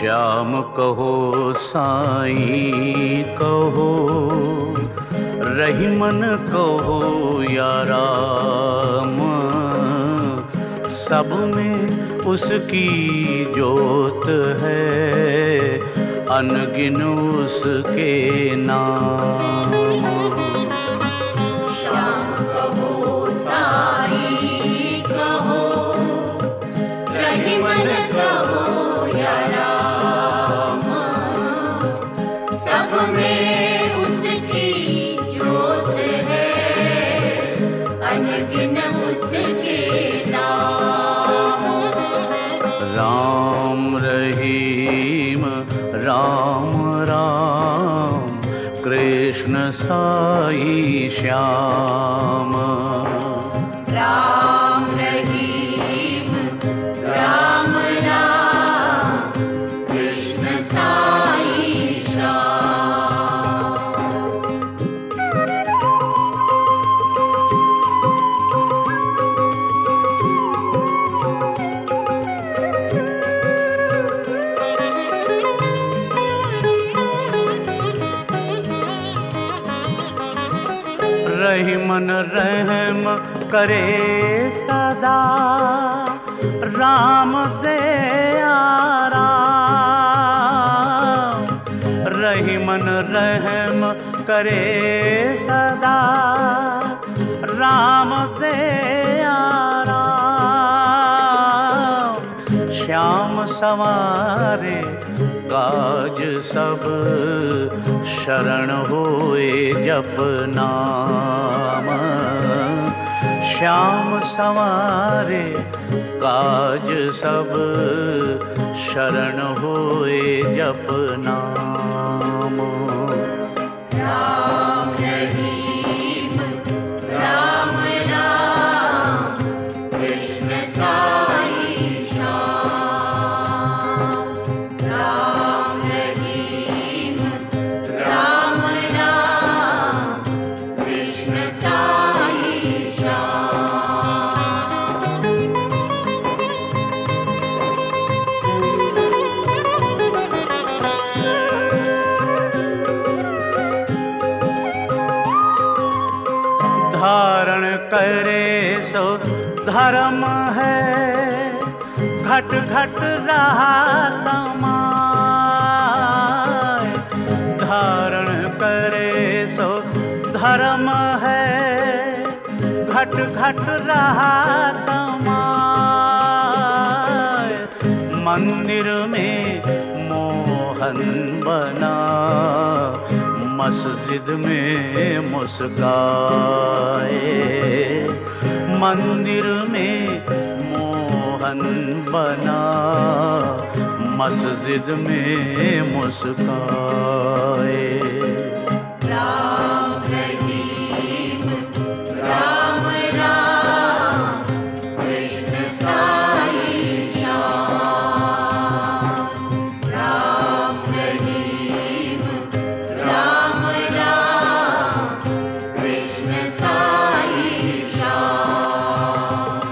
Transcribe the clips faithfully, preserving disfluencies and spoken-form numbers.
श्याम कहो साईं कहो, रहीमन कहो या राम, सब में उसकी जोत है, अनगिन उसके नाम। श्याम कहो साईं कहो, रहीमन कहो या राम, सब में उसकी जोत है, अनगिन उसके नाम। राम रहीम राम राम, कृष्ण साई श्याम। राम रहीम राम राम, कृष्ण साई श्याम। रहीमन रहम करे सदा, राम दे आराम। रहीमन रहम करे सदा, राम दे आराम। श्याम संवारे काज सब, शरण होए जप नाम। श्याम संवारे काज सब, शरण होए जप नाम। राम रहीम राम राम, कृष्ण साई श्याम। राम रहीम राम राम, कृष्ण साई श्याम। धारण करे सो धर्म है, घट घट रहा समाय। धारण करे सो धर्म है, घट घट रहा समाय। मंदिर में मोहन बना, मस्जिद में मुस्काए। मंदिर में मोहन बना, मस्जिद में मुस्काए। राम रहीम राम राम, कृष्ण साई श्याम। राम रहीम राम राम, कृष्ण साई श्याम।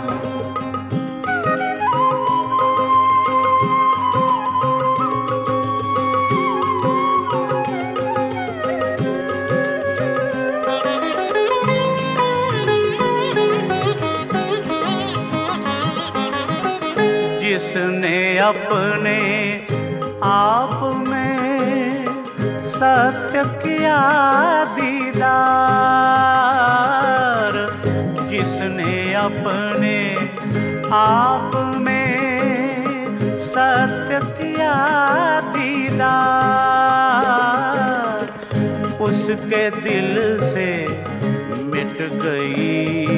जिसने अपने आप में सत्य किया दीदार। जिसने अपने आप में सत्य किया दीदार, उसके दिल से मिट गई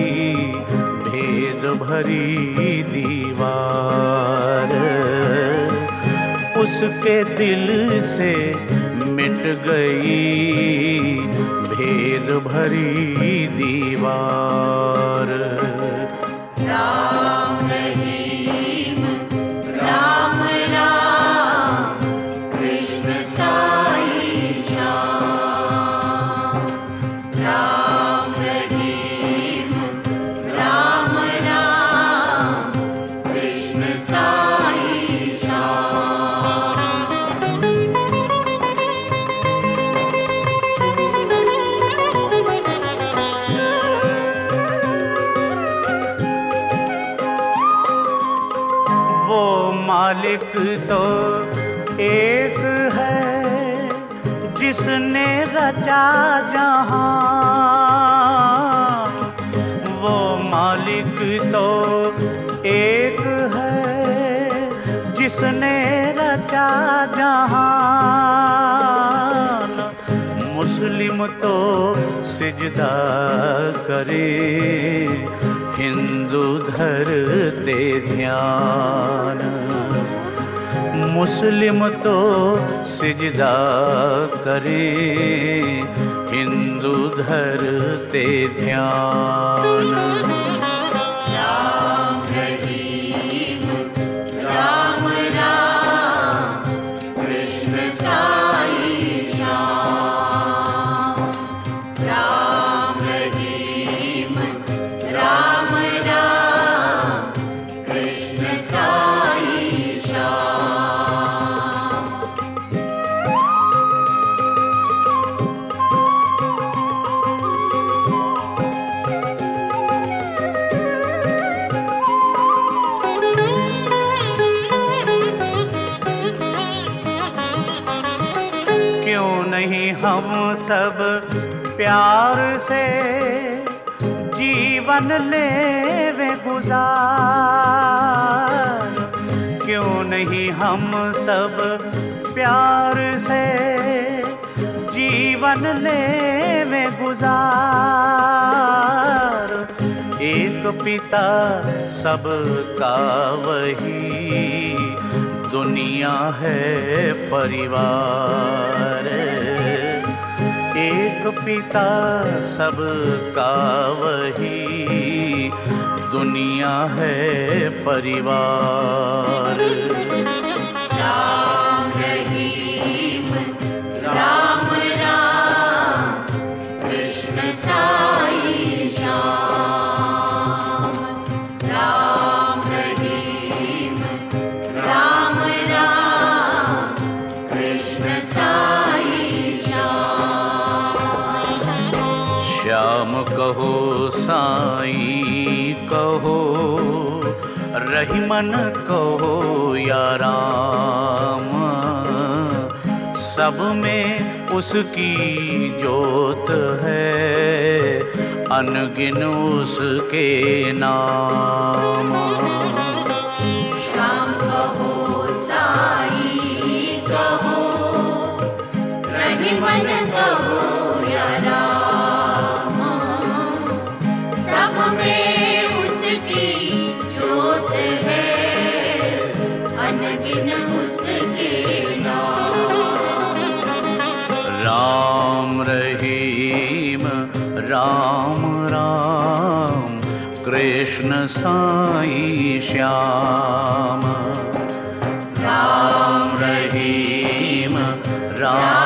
भेद भरी दीवार। उसके दिल से मिट गई भेद भरी दीवार। राम रहीम राम राम, कृष्ण साई श्याम। राम रहीम राम राम, कृष्ण साई श्याम। मालिक तो एक है जिसने रचा जहां, वो मालिक तो एक है जिसने रचा जहान। मुस्लिम तो सिजदा करे, हिंदू धरते ध्यान। मुस्लिम तो सिजदा करे, हिंदू धरते ध्यान। राम रहीम राम राम कृष्ण साई श्याम। राम रहीम राम राम कृष्ण साई श्याम। क्यों नहीं हम सब प्यार से जीवन लेवे गुजार। क्यों नहीं हम सब प्यार से जीवन लेवे गुजार। एक पिता सबका वही दुनिया है परिवार। एक पिता सबका वही दुनिया है परिवार। राम रहीम राम राम कृष्ण साई श्याम। राम रहीम राम राम कृष्ण साई श्याम। श्याम कहो साईं कहो, रहीमन कहो या राम। सब में उसकी जोत है, अनगिन उसके नाम। श्याम कहो साई कहो, रहीमन कहो या राम। सब में उसकी जोत है, अनगिन उसके नाम। राम रहीम राम राम कृष्ण साई श्याम। राम रहीम राम